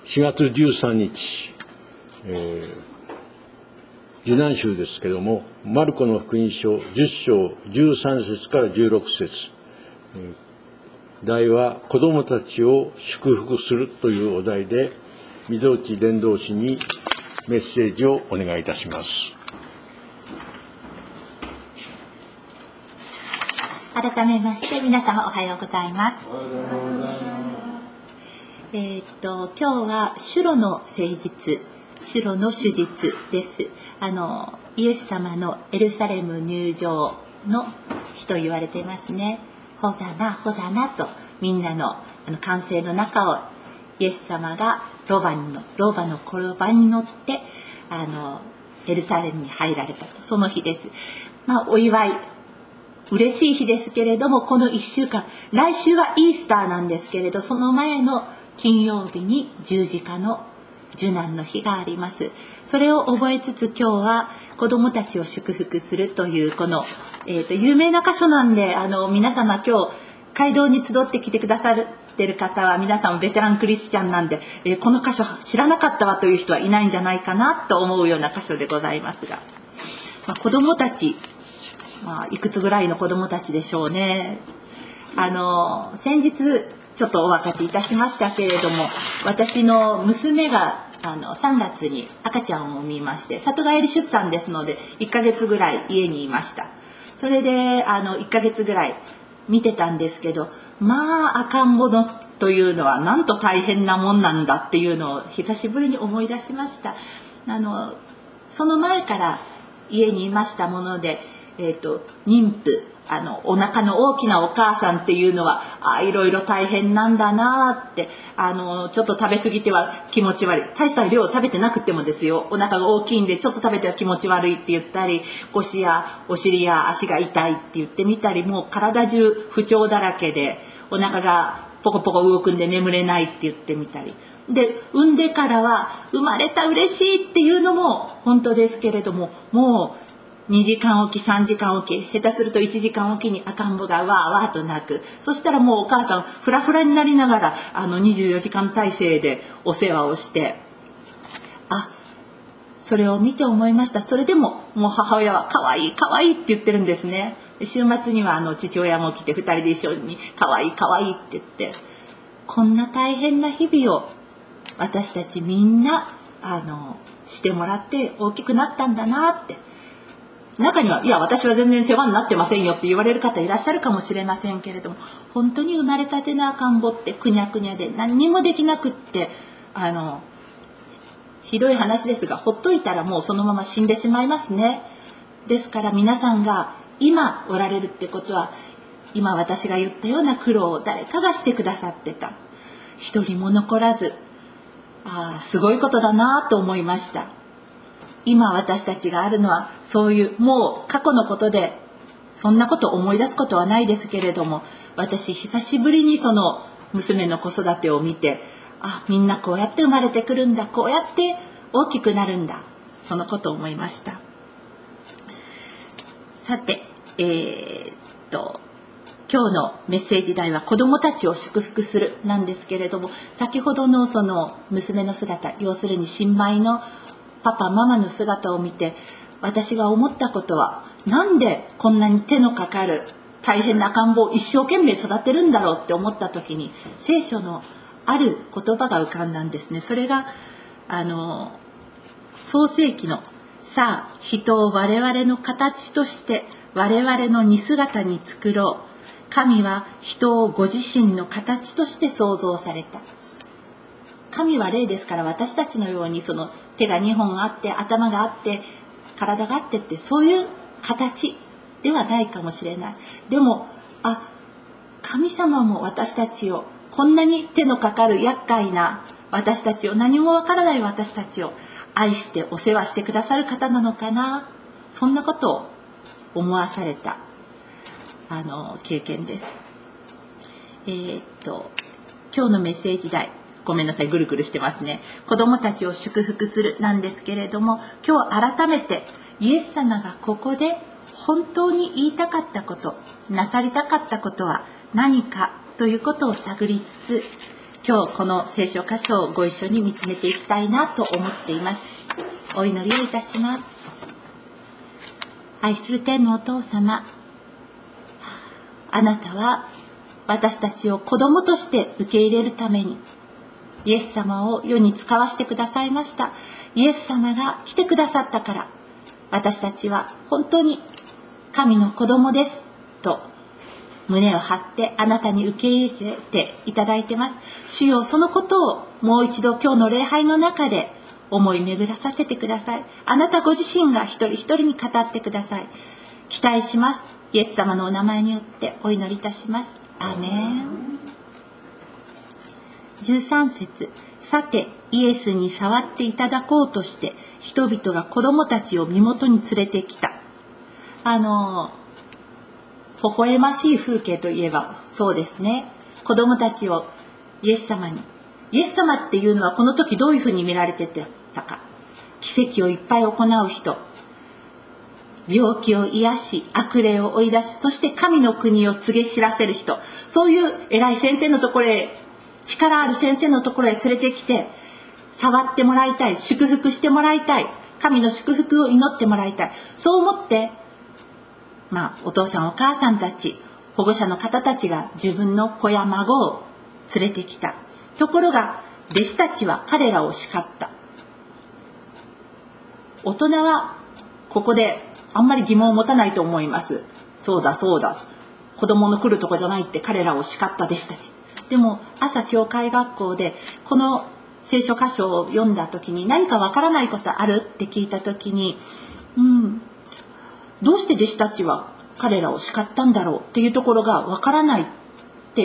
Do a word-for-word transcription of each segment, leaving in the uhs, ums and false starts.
しがつじゅうさんにち、えー、受難週ですけれども、マルコの福音書じゅっしょうじゅうさんせつからじゅうろくせつ、えー、題は子どもたちを祝福するというお題で、溝内伝道師にメッセージをお願いいたします。 改めまして皆様おはようございます。えー、っと今日は主路の誠実、主路の手術です。あのイエス様のエルサレム入場の日と言われていますね。ホザナホザナとみんなのあの歓声の中をイエス様がロバのロバの転ばに乗ってあのエルサレムに入られたと、その日です。まあお祝い嬉しい日ですけれども、このいっしゅうかん、来週はイースターなんですけれど、その前の金曜日に十字架の受難の日があります。それを覚えつつ、今日は子どもたちを祝福するというこの、えー、と有名な箇所なんで、あの皆様今日街道に集ってきてくださってる方は皆さんベテランクリスチャンなんで、えー、この箇所知らなかったわという人はいないんじゃないかなと思うような箇所でございますが、まあ、子どもたち、まあ、いくつぐらいの子どもたちでしょうね。あの先日ちょっとお分かちいたしましたけれども、私の娘があのさんがつに赤ちゃんを産みまして、里帰り出産ですのでいっかげつぐらい家にいました。それであのいっかげつぐらい見てたんですけど、まあ赤ん坊というのはなんと大変なもんなんだっていうのを久しぶりに思い出しました。あのその前から家にいましたもので、えーと、妊婦、あのお腹の大きなお母さんっていうのはあいろいろ大変なんだなって、あのちょっと食べ過ぎては気持ち悪い、大した量を食べてなくてもですよ、お腹が大きいんでちょっと食べては気持ち悪いって言ったり、腰やお尻や足が痛いって言ってみたり、もう体中不調だらけでお腹がポコポコ動くんで眠れないって言ってみたりで、産んでからは生まれた嬉しいっていうのも本当ですけれども、もうにじかんおきさんじかんおき、下手するといちじかんおきに赤ん坊がわーわーと泣く。そしたらもうお母さんフラフラになりながらあのにじゅうよじかん体制でお世話をして、あ、それを見て思いました。それでももう母親は可愛い可愛いって言ってるんですね。週末にはあの父親も来てふたりで一緒に可愛い可愛いって言って、こんな大変な日々を私たちみんなあのしてもらって大きくなったんだなって。中には、いや私は全然世話になってませんよって言われる方いらっしゃるかもしれませんけれども、本当に生まれたての赤ん坊ってくにゃくにゃで何にもできなくって、あのひどい話ですが、ほっといたらもうそのまま死んでしまいますね。ですから皆さんが今おられるってことは、今私が言ったような苦労を誰かがしてくださってた、一人も残らず、あ、すごいことだなと思いました。今私たちがあるのはそういうもう過去のことで、そんなこと思い出すことはないですけれども、私久しぶりにその娘の子育てを見て、あ、みんなこうやって生まれてくるんだ、こうやって大きくなるんだ、そのことを思いました。さて、えー、っと今日のメッセージ題は子どもたちを祝福するなんですけれども、先ほどのその娘の姿、要するに新米のパパママの姿を見て、私が思ったことは、なんでこんなに手のかかる大変な赤ん坊を一生懸命育てるんだろうって思った時に、聖書のある言葉が浮かんだんですね。それがあの創世記の、さあ人を我々の形として我々の似姿に作ろう、神は人をご自身の形として創造された。神は霊ですから、私たちのようにその手がにほんあって頭があって体があってってそういう形ではないかもしれない。でもあ、神様も私たちを、こんなに手のかかる厄介な私たちを、何もわからない私たちを愛してお世話してくださる方なのかな、そんなことを思わされたあの経験です。えー、っと今日のメッセージ題、ごめんなさい、ぐるぐるしてますね。子どもたちを祝福するなんですけれども、今日改めてイエス様がここで本当に言いたかったこと、なさりたかったことは何かということを探りつつ、 今日この聖書箇所をご一緒に見つめていきたいなと思っています。お祈りをいたします。愛する天のお父様、あなたは私たちを子供として受け入れるためにイエス様を世に使わせてくださいました。イエス様が来てくださったから、私たちは本当に神の子供ですと胸を張ってあなたに受け入れていただいてます。主よ、そのことをもう一度今日の礼拝の中で思い巡らさせてください。あなたご自身が一人一人に語ってください。期待します。イエス様のお名前によってお祈りいたします。アーメン。じゅうさん節、さてイエスに触っていただこうとして人々が子供たちを身元に連れてきた。あの微笑ましい風景といえばそうですね。子供たちをイエス様に、イエス様っていうのはこの時どういうふうに見られてたか。奇跡をいっぱい行う人、病気を癒し悪霊を追い出し、そして神の国を告げ知らせる人、そういう偉い先生のところへ、力ある先生のところへ連れてきて触ってもらいたい、祝福してもらいたい、神の祝福を祈ってもらいたい、そう思ってまあ、お父さんお母さんたち、保護者の方たちが自分の子や孫を連れてきた。ところが弟子たちは彼らを叱った。大人はここであんまり疑問を持たないと思います。そうだそうだ、子供の来るとこじゃないって彼らを叱った弟子たち。でも朝教会学校でこの聖書箇所を読んだ時に、何かわからないことあるって聞いた時に、うんどうして弟子たちは彼らを叱ったんだろうっていうところがわからないって、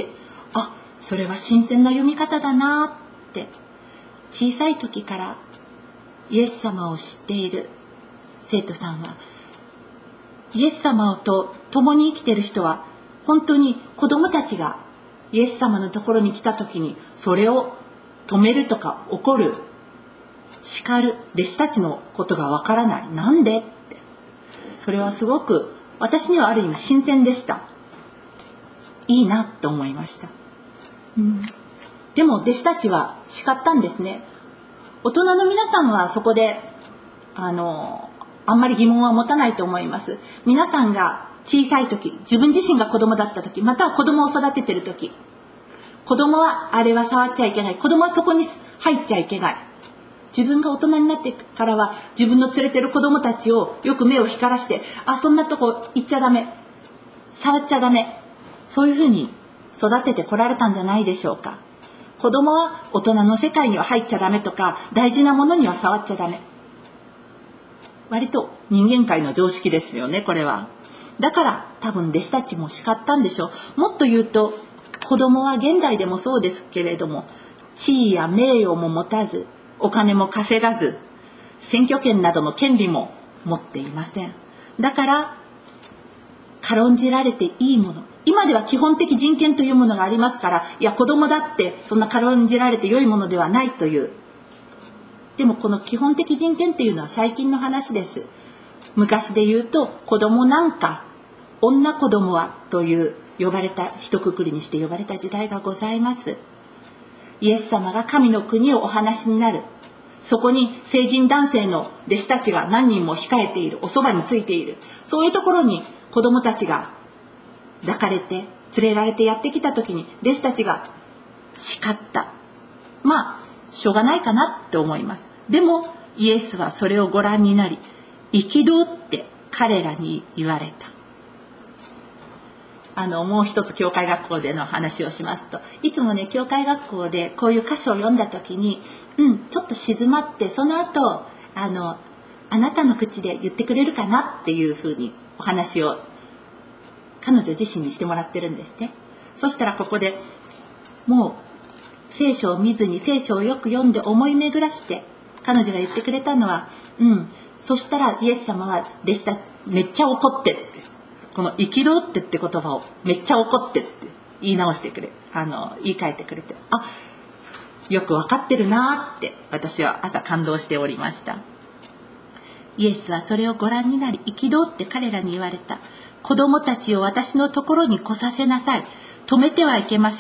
あ、それは新鮮な読み方だなって、小さい時からイエス様を知っている生徒さんは、イエス様と共に生きている人は、本当に子供たちがイエス様のところに来た時にそれを止めるとか怒る、叱る弟子たちのことがわからない。なんで？それはすごく私にはある意味新鮮でした。いいなと思いました、うん、でも弟子たちは叱ったんですね。大人の皆さんはそこであのあんまり疑問は持たないと思います。皆さんが小さい時、自分自身が子供だった時、または子供を育てている時、子供はあれは触っちゃいけない、子供はそこに入っちゃいけない、自分が大人になってからは自分の連れてる子供たちをよく目を光らして、あ、そんなとこ行っちゃダメ、触っちゃダメ、そういうふうに育ててこられたんじゃないでしょうか。子供は大人の世界には入っちゃダメとか、大事なものには触っちゃダメ、割と人間界の常識ですよね、これは。だから多分弟子たちも叱ったんでしょう。もっと言うと、子供は現代でもそうですけれども、地位や名誉も持たず、お金も稼がず、選挙権などの権利も持っていません。だから軽んじられていいもの、今では基本的人権というものがありますから、いや子供だってそんな軽んじられて良いものではないという。でもこの基本的人権っていうのは最近の話です。昔で言うと、子供なんか女子供はという呼ばれた、一括りにして呼ばれた時代がございます。イエス様が神の国をお話になる、そこに成人男性の弟子たちが何人も控えている、おそばについている、そういうところに子供たちが抱かれて連れられてやってきた時に、弟子たちが叱った。まあしょうがないかなって思います。でもイエスはそれをご覧になり、憤って彼らに言われた。あのもう一つ教会学校での話をしますと、いつもね教会学校でこういう箇所を読んだ時に、うんちょっと静まって、その後あのあなたの口で言ってくれるかなっていうふうにお話を彼女自身にしてもらってるんですね。そしたらここでもう聖書を見ずに聖書をよく読んで思い巡らして、彼女が言ってくれたのは、うんそしたらイエス様は弟子たちめっちゃ怒ってって、この憤ってって言葉をめっちゃ怒ってって言い直してくれ、あの言い換えてくれて、あ、よく分かってるなって私は朝感動しておりました。イエスはそれをご覧になり、憤って彼らに言われた。子供たちを私のところに来させなさい。止めてはいけません。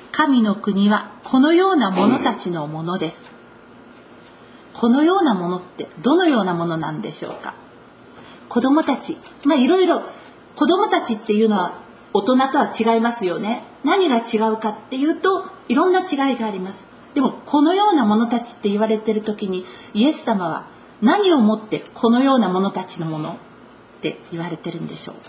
神の国はこのような者たちのものです。このようなものってどのようなものなんでしょうか。子供たち、まあいろいろ子供たちっていうのは大人とは違いますよね。何が違うかっていうと、いろんな違いがあります。でもこのような者たちって言われてる時に、イエス様は何をもってこのような者たちのものって言われてるんでしょう。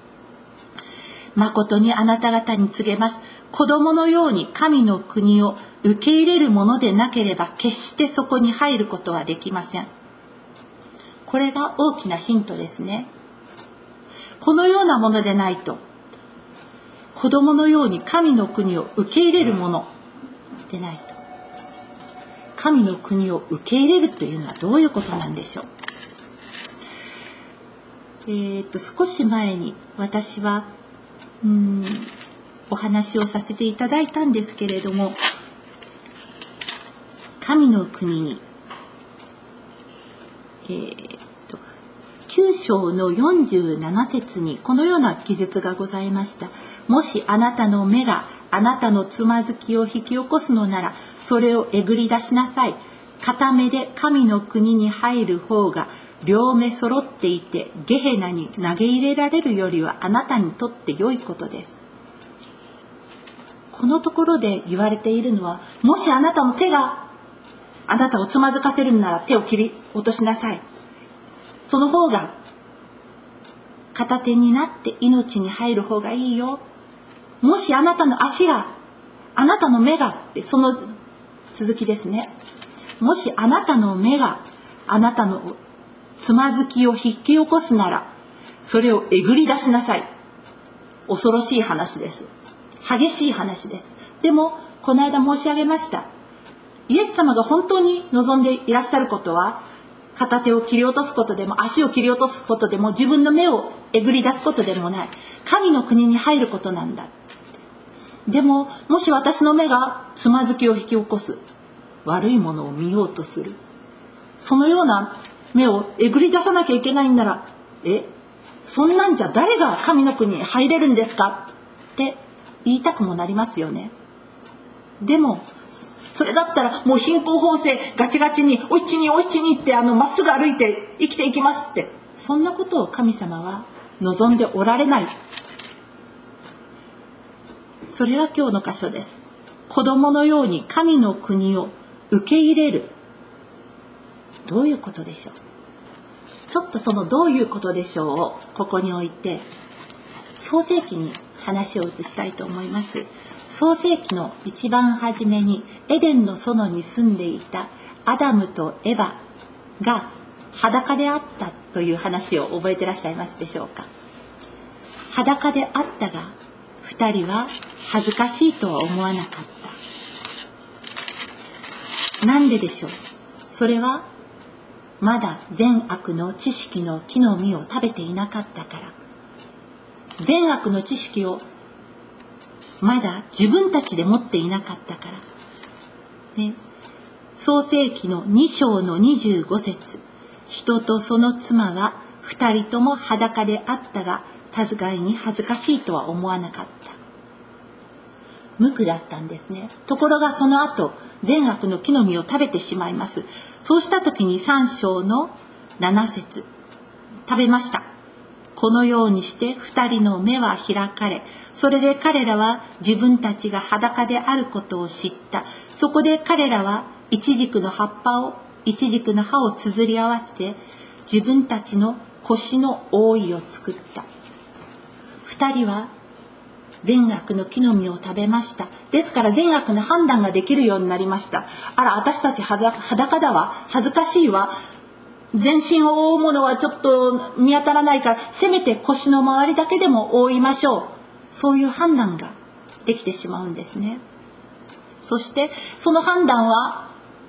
誠にあなた方に告げます。子供のように神の国を受け入れるものでなければ、決してそこに入ることはできません。これが大きなヒントですね。このようなものでないと、子供のように神の国を受け入れるものでないと、神の国を受け入れるというのはどういうことなんでしょう。えー、っと少し前に私はうーんお話をさせていただいたんですけれども、神の国に、えー、ときゅう章のよんじゅうなな節にこのような記述がございました。もしあなたの目があなたのつまずきを引き起こすのなら、それをえぐり出しなさい。片目で神の国に入る方が両目揃っていてゲヘナに投げ入れられるよりはあなたにとって良いことです。このところで言われているのは、もしあなたの手があなたをつまずかせるなら手を切り落としなさい。その方が片手になって命に入る方がいいよ。もしあなたの足が、あなたの目がって、その続きですね。もしあなたの目があなたのつまずきを引き起こすなら、それをえぐり出しなさい。恐ろしい話です。激しい話です。でもこの間申し上げました。イエス様が本当に望んでいらっしゃることは、片手を切り落とすことでも足を切り落とすことでも自分の目をえぐり出すことでもない。神の国に入ることなんだ。でももし私の目がつまずきを引き起こす、悪いものを見ようとする、そのような目をえぐり出さなきゃいけないんなら、えそんなんじゃ誰が神の国に入れるんですかって言いたくもなりますよね。でもそれだったらもう貧困法制ガチガチにおいちにおいちにってあのまっすぐ歩いて生きていきますって、そんなことを神様は望んでおられない。それが今日の箇所です。子供のように神の国を受け入れる。どういうことでしょう。ちょっとそのどういうことでしょうをここに置いて、創世記に話を移したいと思います。創世記の一番初めにエデンの園に住んでいたアダムとエバが裸であったという話を覚えてらっしゃいますでしょうか。裸であったが二人は恥ずかしいとは思わなかった。なんででしょう。それはまだ善悪の知識の木の実を食べていなかったから。善悪の知識をまだ自分たちで持っていなかったから、ね、創世記のに章のにじゅうご節、人とその妻は二人とも裸であったが互いに恥ずかしいとは思わなかった。無垢だったんですね。ところがその後善悪の木の実を食べてしまいます。そうした時にさん章のなな節、食べました。このようにして二人の目は開かれ、それで彼らは自分たちが裸であることを知った。そこで彼らはイチジクの葉っぱをイチジクの葉をつづり合わせて自分たちの腰の覆いを作った。二人は善悪の木の実を食べました。ですから善悪の判断ができるようになりました。あら、私たち裸だわ、恥ずかしいわ、全身を覆うものはちょっと見当たらないから、せめて腰の周りだけでも覆いましょう。そういう判断ができてしまうんですね。そしてその判断は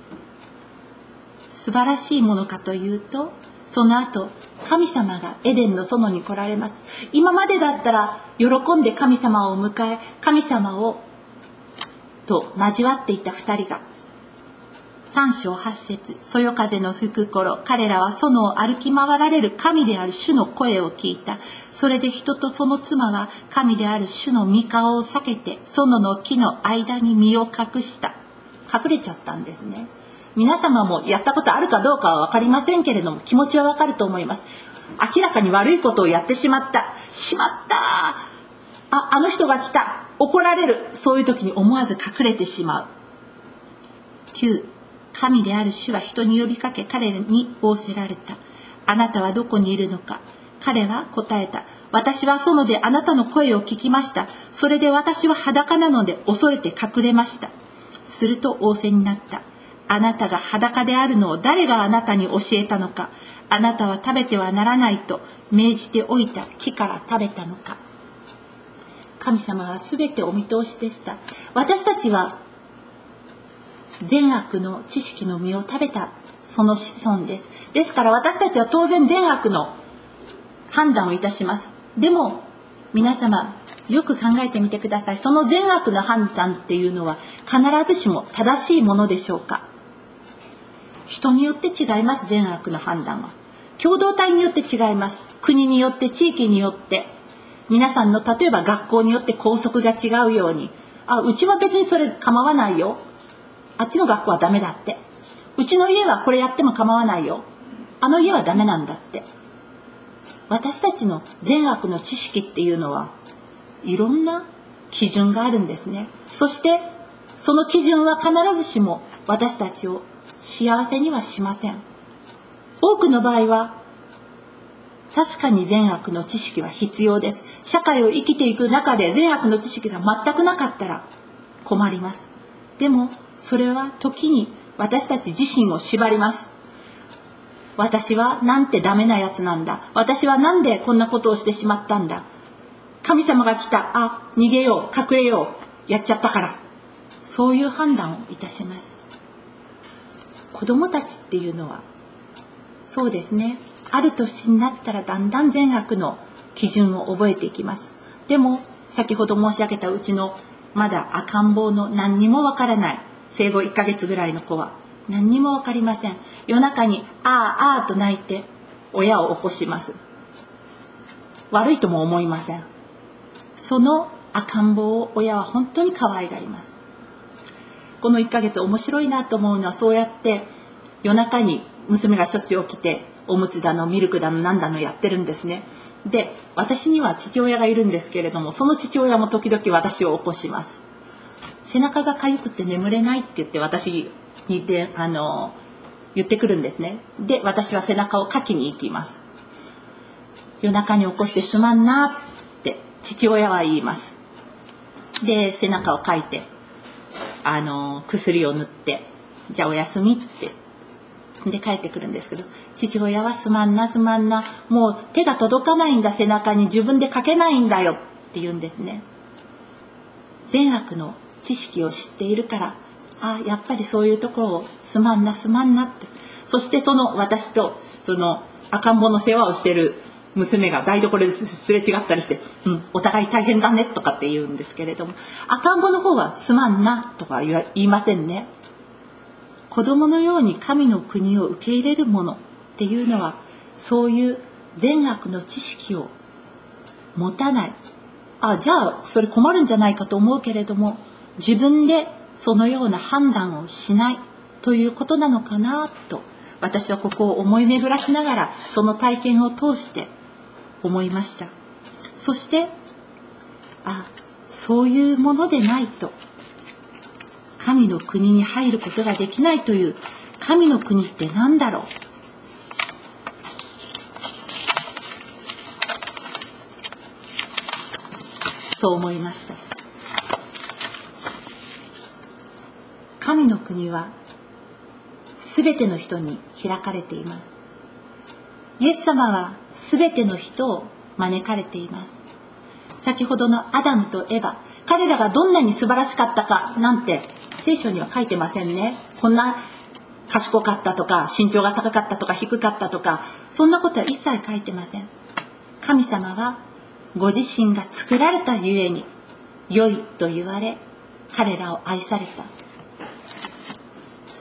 素晴らしいものかというと、その後神様がエデンの園に来られます。今までだったら喜んで神様を迎え、神様をと交わっていた二人が、 さん章はち節、そよ風の吹く頃、彼らは園を歩き回られる神である主の声を聞いた。それで人とその妻は神である主の御顔を避けて、園の木の間に身を隠した。隠れちゃったんですね。皆様もやったことあるかどうかは分かりませんけれども、気持ちは分かると思います。明らかに悪いことをやってしまった。しまったあ、あの人が来た。怒られる。そういう時に思わず隠れてしまう。きゅう、神である主は人に呼びかけ、彼に仰せられた。あなたはどこにいるのか。彼は答えた。私は園であなたの声を聞きました。それで私は裸なので恐れて隠れました。すると仰せになった。あなたが裸であるのを誰があなたに教えたのか。あなたは食べてはならないと命じておいた木から食べたのか。神様はすべてお見通しでした。私たちは善悪の知識の実を食べたその子孫です。ですから私たちは当然善悪の判断をいたします。でも皆様よく考えてみてください。その善悪の判断っていうのは必ずしも正しいものでしょうか。人によって違います。善悪の判断は共同体によって違います。国によって、地域によって、皆さんの例えば学校によって校則が違うように、あ、うちは別にそれ構わないよ、あっちの学校はダメだって、うちの家はこれやっても構わないよ、あの家はダメなんだって。私たちの善悪の知識っていうのはいろんな基準があるんですね。そしてその基準は必ずしも私たちを幸せにはしません。多くの場合は確かに善悪の知識は必要です。社会を生きていく中で善悪の知識が全くなかったら困ります。でもそれは時に私たち自身を縛ります。私はなんてダメなやつなんだ、私はなんでこんなことをしてしまったんだ、神様が来た、あ、逃げよう、隠れよう、やっちゃったから、そういう判断をいたします。子供たちっていうのはそうですね、ある年になったらだんだん善悪の基準を覚えていきます。でも先ほど申し上げたうちのまだ赤ん坊の何にもわからない生後いっかげつぐらいの子は何にもわかりません。夜中にああああと泣いて親を起こします。悪いとも思いません。その赤ん坊を親は本当に可愛がります。このいっかげつ面白いなと思うのは、そうやって夜中に娘がしょっちゅう起きておむつだのミルクだのなんだのやってるんですね。で、私には父親がいるんですけれども、その父親も時々私を起こします。背中が痒くて眠れないって言って私にであの言ってくるんですね。で、私は背中をかきに行きます。夜中に起こしてすまんなって父親は言います。で、背中をかいてあの薬を塗って、じゃあおやすみってで帰ってくるんですけど、父親はすまんなすまんな、もう手が届かないんだ、背中に自分でかけないんだよって言うんですね。善悪の知識を知っているから、あ、やっぱりそういうところをすまんなすまんなって。そしてその私とその赤ん坊の世話をしている娘が台所ですれ違ったりして、うん、お互い大変だねとかって言うんですけれども、赤ん坊の方はすまんなとか言いませんね。子供のように神の国を受け入れるものっていうのは、そういう善悪の知識を持たない。あ、じゃあそれ困るんじゃないかと思うけれども、自分でそのような判断をしないということなのかなと、私はここを思い巡らしながらその体験を通して思いました。そしてあ、そういうものでないと神の国に入ることができないという、神の国って何だろう。そう思いました。神の国はすべての人に開かれています。イエス様はすべての人を招かれています。先ほどのアダムとエバ、彼らがどんなに素晴らしかったかなんて聖書には書いてませんね。こんな賢かったとか、身長が高かったとか低かったとか、そんなことは一切書いてません。神様はご自身が作られたゆえに良いと言われ、彼らを愛された。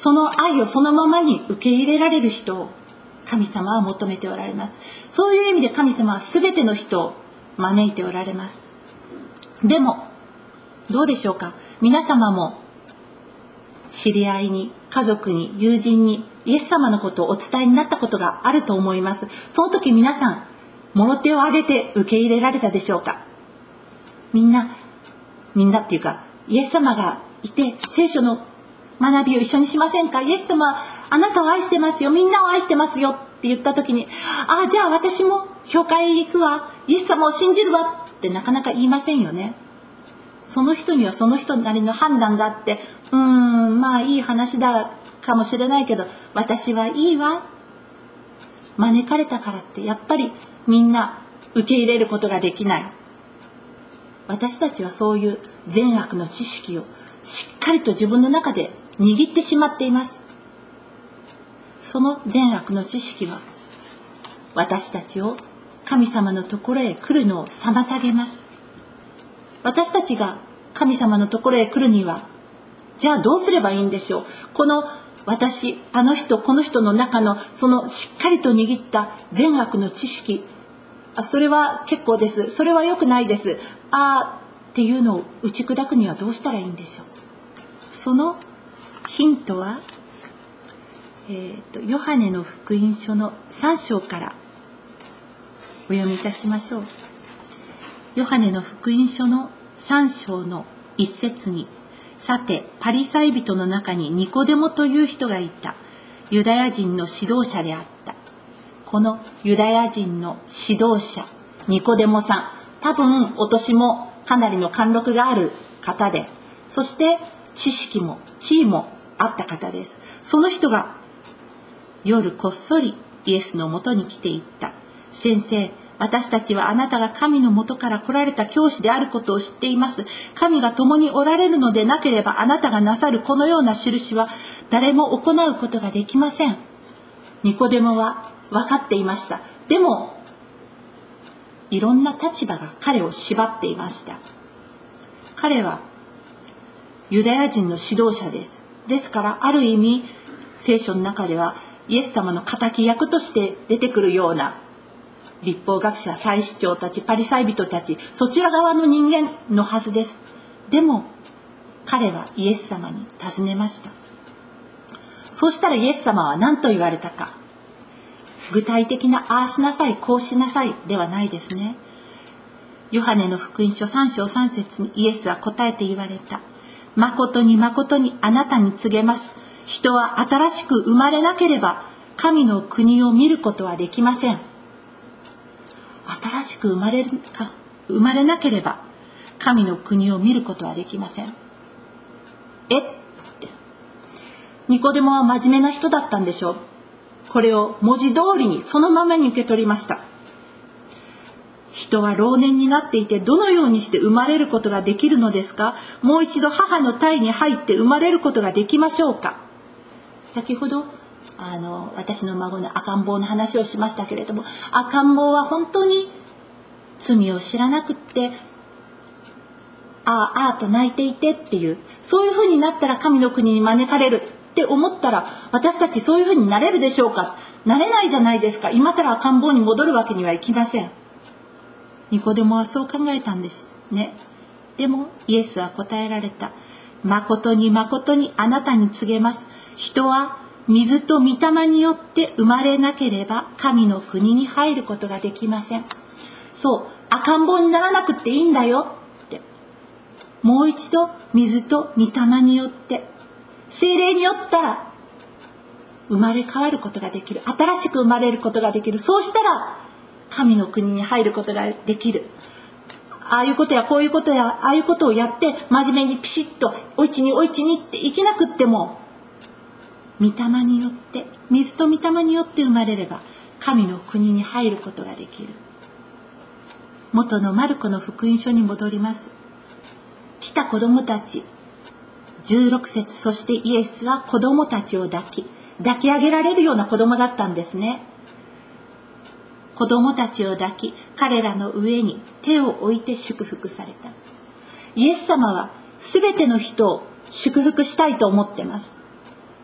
その愛をそのままに受け入れられる人を神様は求めておられます。そういう意味で神様は全ての人を招いておられます。でもどうでしょうか。皆様も知り合いに、家族に、友人にイエス様のことをお伝えになったことがあると思います。その時皆さんもろ手を挙げて受け入れられたでしょうか。みんなみんなっていうか、イエス様がいて聖書の学びを一緒にしませんか。イエス様あなたを愛してますよ、みんなを愛してますよって言った時に、ああじゃあ私も教会行くわ、イエス様を信じるわってなかなか言いませんよね。その人にはその人なりの判断があって、うーんまあいい話だかもしれないけど私はいいわ、招かれたからってやっぱりみんな受け入れることができない。私たちはそういう善悪の知識をしっかりと自分の中で握ってしまっています。その善悪の知識は私たちを神様のところへ来るのを妨げます。私たちが神様のところへ来るには、じゃあどうすればいいんでしょう。この私、あの人、この人の中のそのしっかりと握った善悪の知識、あそれは結構です、それは良くないです、あーっていうのを打ち砕くにはどうしたらいいんでしょう。そのヒントは、えーと、ヨハネの福音書のさん章からお読みいたしましょう。ヨハネの福音書のさん章の一節に、さてパリサイ人の中にニコデモという人がいた。ユダヤ人の指導者であった。このユダヤ人の指導者ニコデモさん、多分お年もかなりの貫禄がある方で、そして知識も地位もあった方です。その人が夜こっそりイエスのもとに来ていった。先生、私たちはあなたが神のもとから来られた教師であることを知っています。神が共におられるのでなければ、あなたがなさるこのような印は誰も行うことができません。ニコデモは分かっていました。でもいろんな立場が彼を縛っていました。彼はユダヤ人の指導者です。ですからある意味聖書の中ではイエス様の敵役として出てくるような律法学者、祭司長たち、パリサイ人たち、そちら側の人間のはずです。でも彼はイエス様に尋ねました。そうしたらイエス様は何と言われたか。具体的なああしなさい、こうしなさいではないですね。ヨハネの福音書さん章さん節にイエスは答えて言われた。誠に誠にあなたに告げます。人は新しく生まれなければ神の国を見ることはできません。新しく生まれるか生まれなければ神の国を見ることはできません。えってニコデモは真面目な人だったんでしょう。これを文字通りにそのままに受け取りました。人は老年になっていてどのようにして生まれることができるのですか。もう一度母の胎に入って生まれることができましょうか。先ほどあの私の孫の赤ん坊の話をしましたけれども、赤ん坊は本当に罪を知らなくってああああと泣いていてっていう、そういうふうになったら神の国に招かれるって思ったら、私たちそういうふうになれるでしょうか。なれないじゃないですか。今更赤ん坊に戻るわけにはいきません。ニコデモはそう考えたんですね。でもイエスは答えられた。誠に誠にあなたに告げます。人は水と御霊によって生まれなければ神の国に入ることができません。そう、赤ん坊にならなくていいんだよって。もう一度水と御霊によって、聖霊によったら生まれ変わることができる。新しく生まれることができる。そうしたら神の国に入ることができる。ああいうことやこういうことやああいうことをやって真面目にピシッとおいちにおいちにって生きなくっても、御霊によって水と御霊によって生まれれば神の国に入ることができる。元のマルコの福音書に戻ります。来た子供たちじゅうろく節、そしてイエスは子供たちを抱き抱き上げられるような子供だったんですね。子供たちを抱き彼らの上に手を置いて祝福された。イエス様はすべての人を祝福したいと思ってます。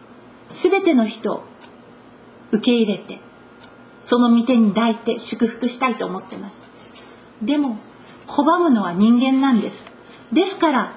すべての人を受け入れて、その御手に抱いて祝福したいと思ってます。でも拒むのは人間なんです。ですから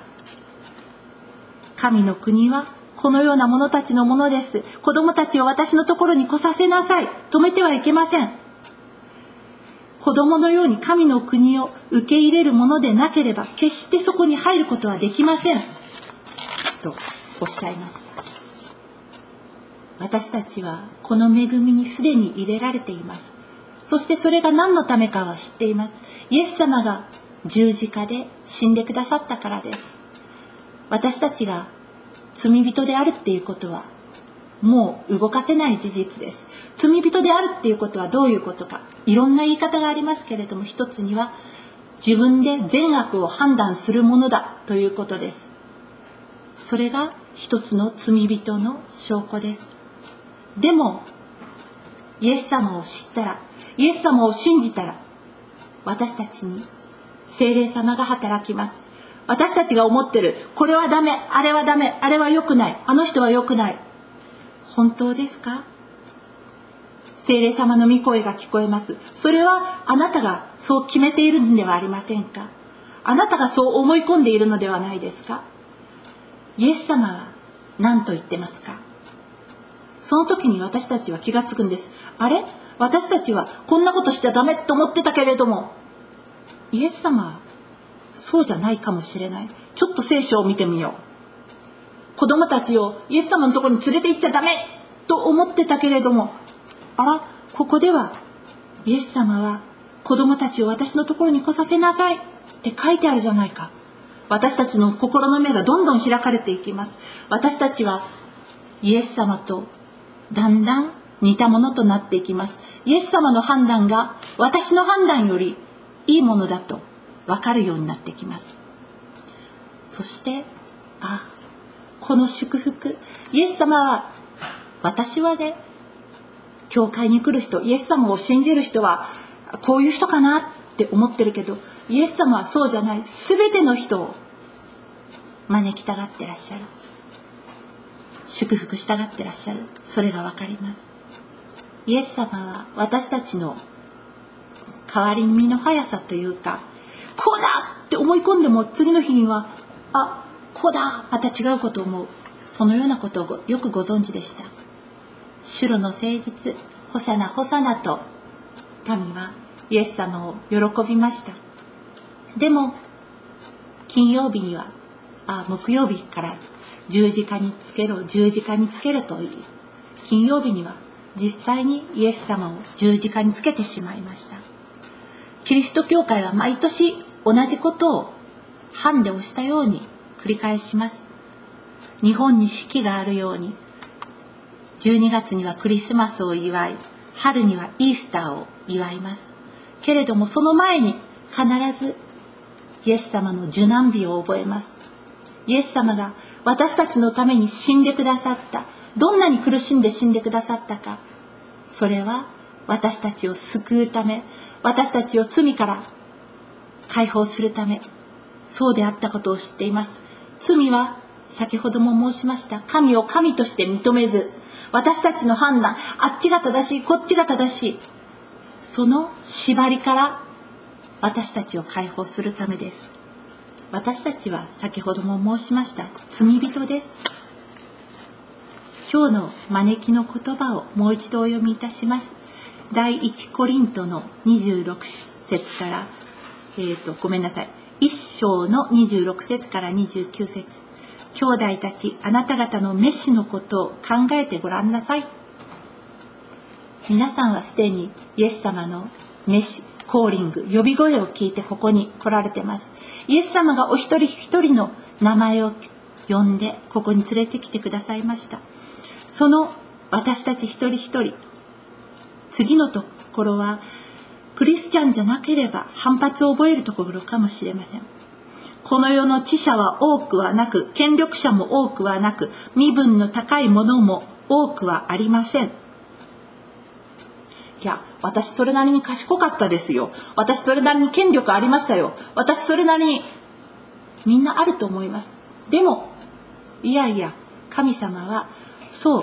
神の国はこのような者たちのものです。子供たちを私のところに来させなさい。止めてはいけません。子供のように神の国を受け入れるものでなければ決してそこに入ることはできませんとおっしゃいました。私たちはこの恵みにすでに入れられています。そしてそれが何のためかは知っています。イエス様が十字架で死んでくださったからです。私たちが罪人であるっていうことはもう動かせない事実です。罪人であるっていうことはどういうことか、いろんな言い方がありますけれども、一つには自分で善悪を判断するものだということです。それが一つの罪人の証拠です。でもイエス様を知ったら、イエス様を信じたら、私たちに聖霊様が働きます。私たちが思ってる、これはダメ、あれはダメ、あれは良くない、あの人は良くない、本当ですか？聖霊様の御声が聞こえます。それはあなたがそう決めているのではありませんか？あなたがそう思い込んでいるのではないですか？イエス様は何と言ってますか？その時に私たちは気がつくんです。あれ？私たちはこんなことしちゃダメと思ってたけれども、イエス様はそうじゃないかもしれない。ちょっと聖書を見てみよう。子供たちをイエス様のところに連れて行っちゃダメと思ってたけれども、あら、ここではイエス様は子供たちを私のところに来させなさいって書いてあるじゃないか。私たちの心の目がどんどん開かれていきます。私たちはイエス様とだんだん似たものとなっていきます。イエス様の判断が私の判断よりいいものだと分かるようになってきます。そして、あ、この祝福、イエス様は、私はね、教会に来る人、イエス様を信じる人はこういう人かなって思ってるけど、イエス様はそうじゃない。すべての人を招きたがってらっしゃる。祝福したがってらっしゃる。それが分かります。イエス様は私たちの変わり身の速さというか、こうだって思い込んでも次の日には、あ、こうだ、また違うことを思う。そのようなことをよくご存知でした。主の誠実、ホサナホサナと民はイエス様を喜びました。でも金曜日には、あ、木曜日から十字架につけろ、十字架につけろと言い、金曜日には実際にイエス様を十字架につけてしまいました。キリスト教会は毎年同じことをハンデをしたように繰り返します。日本に四季があるように、じゅうにがつにはクリスマスを祝い、春にはイースターを祝います。けれどもその前に必ずイエス様の受難日を覚えます。イエス様が私たちのために死んでくださった。どんなに苦しんで死んでくださったか。それは私たちを救うため、私たちを罪から解放するため、そうであったことを知っています。罪は先ほども申しました。神を神として認めず、私たちの判断、あっちが正しい、こっちが正しい、その縛りから私たちを解放するためです。私たちは先ほども申しました、罪人です。今日の招きの言葉をもう一度お読みいたします。第一コリントのにじゅうろく節から、えーと、ごめんなさい。一章のにじゅうろく節からにじゅうきゅう節。兄弟たち、あなた方の召しのことを考えてごらんなさい。皆さんはすでにイエス様の召し、コーリング、呼び声を聞いてここに来られてます。イエス様がお一人一人の名前を呼んでここに連れてきてくださいました。その私たち一人一人、次のところはクリスチャンじゃなければ反発を覚えるところかもしれません。この世の知者は多くはなく、権力者も多くはなく、身分の高いものも多くはありません。いや、私それなりに賢かったですよ。私それなりに権力ありましたよ。私それなりに、みんなあると思います。でも、いやいや、神様はそう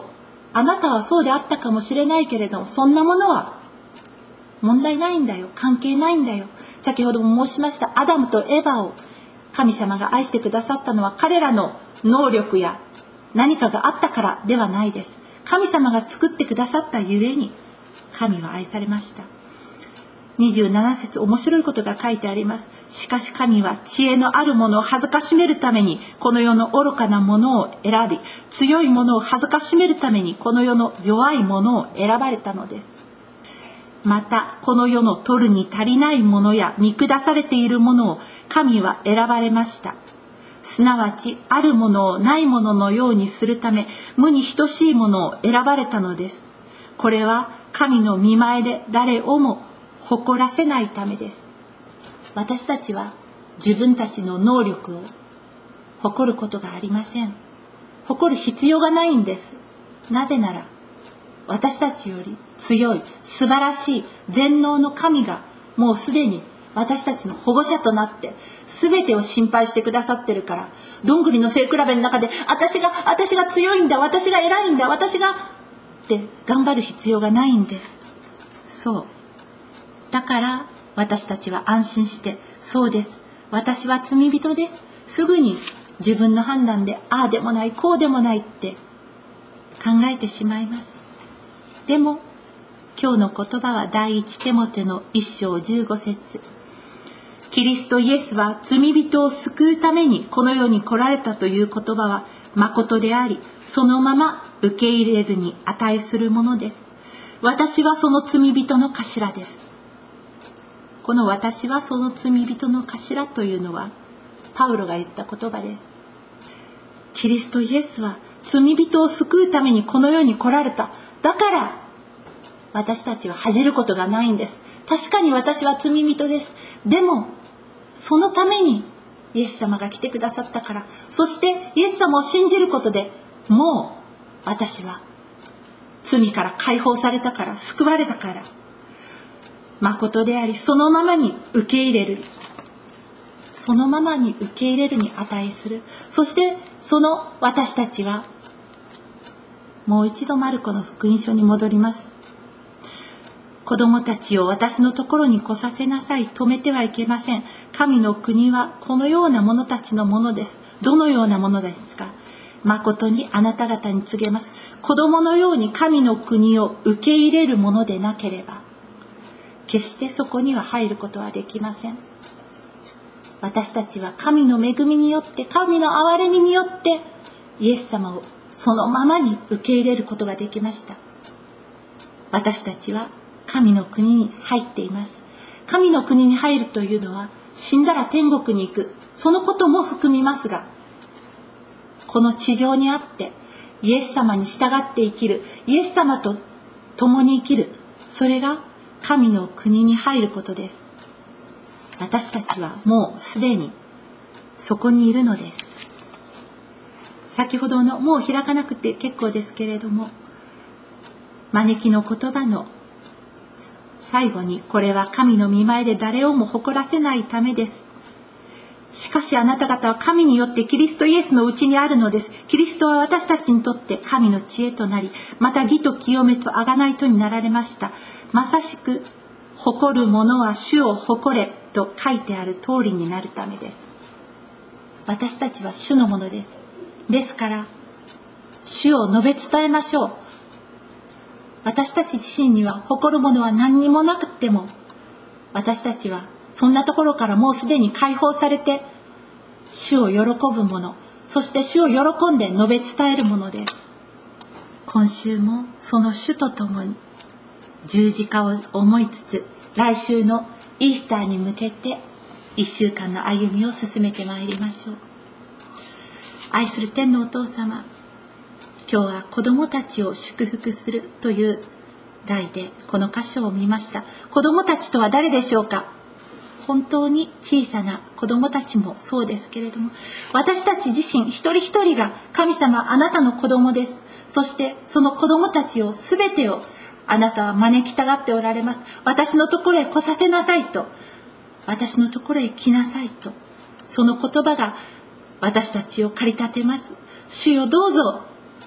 あなたはそうであったかもしれないけれども、そんなものは問題ないんだよ、関係ないんだよ。先ほども申しましたアダムとエバを神様が愛してくださったのは彼らの能力や何かがあったからではないです。神様が作ってくださったゆえに神は愛されました。にじゅうなな節、面白いことが書いてあります。しかし神は知恵のある者を恥ずかしめるためにこの世の愚かなものを選び、強い者を恥ずかしめるためにこの世の弱い者を選ばれたのです。またこの世の取るに足りないものや見下されているものを神は選ばれました。すなわちあるものをないもののようにするため、無に等しいものを選ばれたのです。これは神の御前で誰をも誇らせないためです。私たちは自分たちの能力を誇ることがありません。誇る必要がないんです。なぜなら私たちより強い素晴らしい全能の神がもうすでに私たちの保護者となって全てを心配してくださってるから、どんぐりの背比べの中で私が私が強いんだ、私が偉いんだ、私がって頑張る必要がないんです。そうだから私たちは安心して、そうです、私は罪人です、すぐに自分の判断でああでもないこうでもないって考えてしまいます。でも今日の言葉は第一テモテの一章十五節。キリストイエスは罪人を救うためにこの世に来られたという言葉は誠であり、そのまま受け入れるに値するものです。私はその罪人の頭です。この私はその罪人の頭というのはパウロが言った言葉です。キリストイエスは罪人を救うためにこの世に来られた。だから私たちは恥じることがないんです。確かに私は罪人です。でもそのためにイエス様が来てくださったから、そしてイエス様を信じることでもう私は罪から解放されたから、救われたから、誠でありそのままに受け入れる、そのままに受け入れるに値する。そしてその私たちはもう一度マルコの福音書に戻ります。子供たちを私のところに来させなさい。止めてはいけません。神の国はこのような者たちのものです。どのようなものですか。誠にあなた方に告げます。子供のように神の国を受け入れるものでなければ、決してそこには入ることはできません。私たちは神の恵みによって、神の憐れみによってイエス様をそのままに受け入れることができました。私たちは神の国に入っています。神の国に入るというのは死んだら天国に行く、そのことも含みますが、この地上にあってイエス様に従って生きる、イエス様と共に生きる、それが神の国に入ることです。私たちはもうすでにそこにいるのです。先ほどの、もう開かなくて結構ですけれども、招きの言葉の最後に、これは神の御前で誰をも誇らせないためです。しかしあなた方は神によってキリストイエスのうちにあるのです。キリストは私たちにとって神の知恵となり、また義と清めと贖いとになられました。まさしく誇る者は主を誇れと書いてある通りになるためです。私たちは主のものです。ですから主を述べ伝えましょう。私たち自身には誇るものは何にもなくっても、私たちはそんなところからもうすでに解放されて、主を喜ぶもの、そして主を喜んで述べ伝えるものです。今週もその主と共に十字架を思いつつ、来週のイースターに向けて一週間の歩みを進めてまいりましょう。愛する天のお父様、今日は子供たちを祝福するという題でこの箇所を見ました。子供たちとは誰でしょうか。本当に小さな子供たちもそうですけれども、私たち自身一人一人が神様あなたの子供です。そしてその子供たちを全てをあなたは招きたがっておられます。私のところへ来させなさいと、私のところへ来なさいと、その言葉が私たちを駆り立てます。主よどうぞ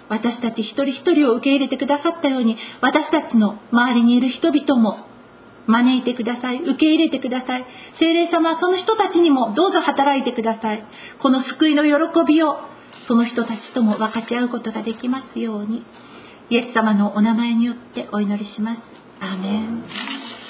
私たち一人一人を受け入れてくださったように、私たちの周りにいる人々も招いてください。受け入れてください。聖霊様はその人たちにもどうぞ働いてください。この救いの喜びをその人たちとも分かち合うことができますように、イエス様のお名前によってお祈りします。アーメン。